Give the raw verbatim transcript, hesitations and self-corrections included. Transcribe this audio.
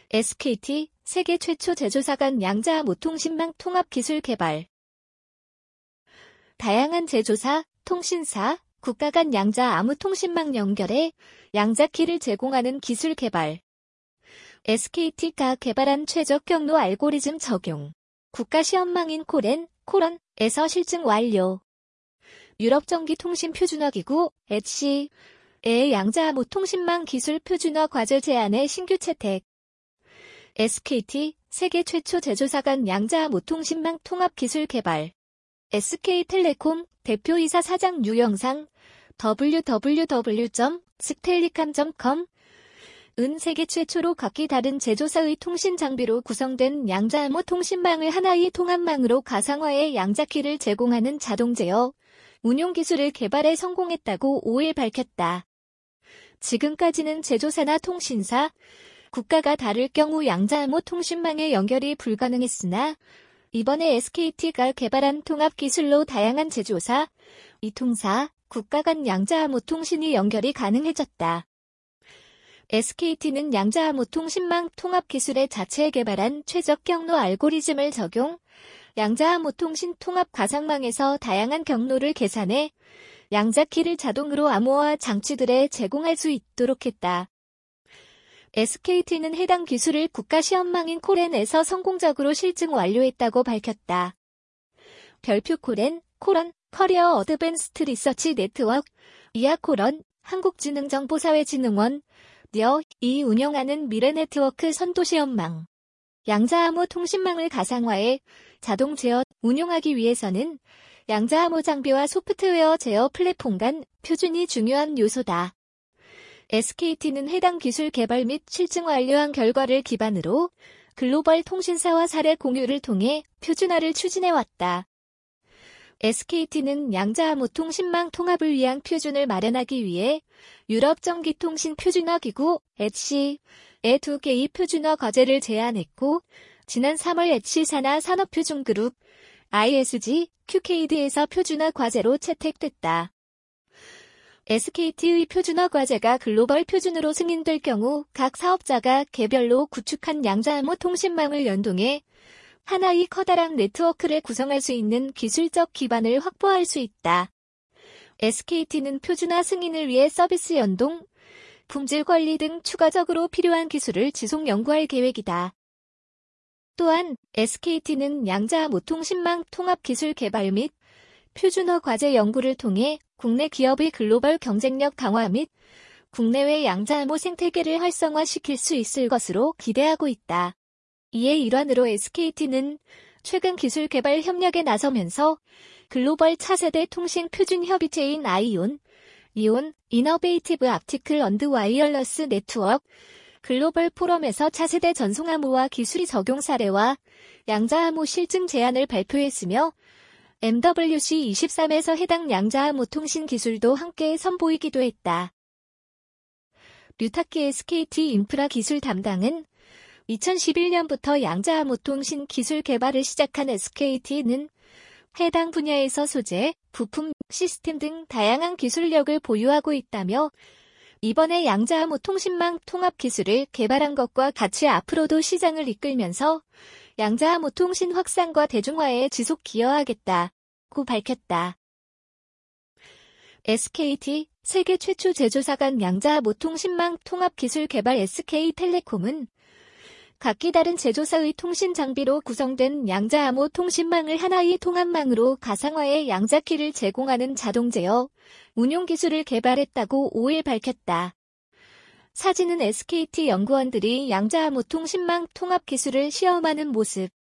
에스케이티, 세계 최초 제조사 간 양자암호 통신망 통합 기술 개발. 다양한 제조사, 통신사, 국가 간 양자암호 통신망 연결해 양자키를 제공하는 기술 개발. 에스케이티가 개발한 최적 경로 알고리즘 적용. 국가시험망인 코렌, 코런에서 실증 완료. 유럽전기통신표준화기구, 에이치씨의 양자암호 통신망 기술 표준화 과제 제안에 신규 채택. 에스케이티, 세계 최초 제조사 간 양자암호 통신망 통합 기술 개발. 에스케이텔레콤 대표이사 사장 유영상, 더블유 더블유 더블유 점 스텔리캄 점 컴 은 세계 최초로 각기 다른 제조사의 통신 장비로 구성된 양자암호 통신망을 하나의 통합망으로 가상화해 양자키를 제공하는 자동 제어, 운용 기술을 개발에 성공했다고 오일 밝혔다. 지금까지는 제조사나 통신사, 국가가 다를 경우 양자암호 통신망의 연결이 불가능했으나 이번에 에스케이티가 개발한 통합 기술로 다양한 제조사, 이통사, 국가 간 양자암호 통신이 연결이 가능해졌다. 에스케이티는 양자암호 통신망 통합 기술의 자체에 개발한 최적 경로 알고리즘을 적용, 양자암호 통신 통합 가상망에서 다양한 경로를 계산해 양자키를 자동으로 암호화 장치들에 제공할 수 있도록 했다. 에스케이티는 해당 기술을 국가시험망인 코렌에서 성공적으로 실증 완료했다고 밝혔다. 별표 코렌, 코런, 커리어 어드밴스트 리서치 네트워크, 이하 코런, 한국지능정보사회진흥원, 녀,이 운영하는 미래네트워크 선도시험망. 양자암호 통신망을 가상화해 자동 제어, 운용하기 위해서는 양자암호 장비와 소프트웨어 제어 플랫폼 간 표준이 중요한 요소다. 에스케이티는 해당 기술 개발 및 실증 완료한 결과를 기반으로 글로벌 통신사와 사례 공유를 통해 표준화를 추진해왔다. 에스케이티는 양자암호 통신망 통합을 위한 표준을 마련하기 위해 유럽전기통신표준화기구 에이치씨에 두 개의 표준화 과제를 제안했고 지난 삼월 에이치씨 산하 산업표준그룹 아이에스지 큐케이디에서 표준화 과제로 채택됐다. 에스케이티의 표준화 과제가 글로벌 표준으로 승인될 경우 각 사업자가 개별로 구축한 양자암호 통신망을 연동해 하나의 커다란 네트워크를 구성할 수 있는 기술적 기반을 확보할 수 있다. 에스케이티는 표준화 승인을 위해 서비스 연동, 품질 관리 등 추가적으로 필요한 기술을 지속 연구할 계획이다. 또한 에스케이티는 양자암호 통신망 통합 기술 개발 및 표준화 과제 연구를 통해 국내 기업의 글로벌 경쟁력 강화 및 국내외 양자암호 생태계를 활성화시킬 수 있을 것으로 기대하고 있다. 이의 일환으로 에스케이티는 최근 기술 개발 협력에 나서면서 글로벌 차세대 통신 표준 협의체인 아이온, 이온, 이너베이티브 앞티클 언드 와이어러스 네트워크, 글로벌 포럼에서 차세대 전송암호화 기술이 적용 사례와 양자암호 실증 제안을 발표했으며 엠더블유씨 이십삼에서 해당 양자암호 통신 기술도 함께 선보이기도 했다. 류타키 에스케이티 인프라 기술 담당은 이천십일 년부터 양자암호 통신 기술 개발을 시작한 에스케이티는 해당 분야에서 소재, 부품, 시스템 등 다양한 기술력을 보유하고 있다며 이번에 양자암호 통신망 통합 기술을 개발한 것과 같이 앞으로도 시장을 이끌면서 양자암호 통신 확산과 대중화에 지속 기여하겠다고 밝혔다. 에스케이티, 세계 최초 제조사 간 양자암호 통신망 통합 기술 개발 에스케이텔레콤은 각기 다른 제조사의 통신 장비로 구성된 양자암호 통신망을 하나의 통합망으로 가상화해 양자키를 제공하는 자동 제어, 운용 기술을 개발했다고 오일 밝혔다. 사진은 에스케이티 연구원들이 양자암호 통신망 통합 기술을 시험하는 모습.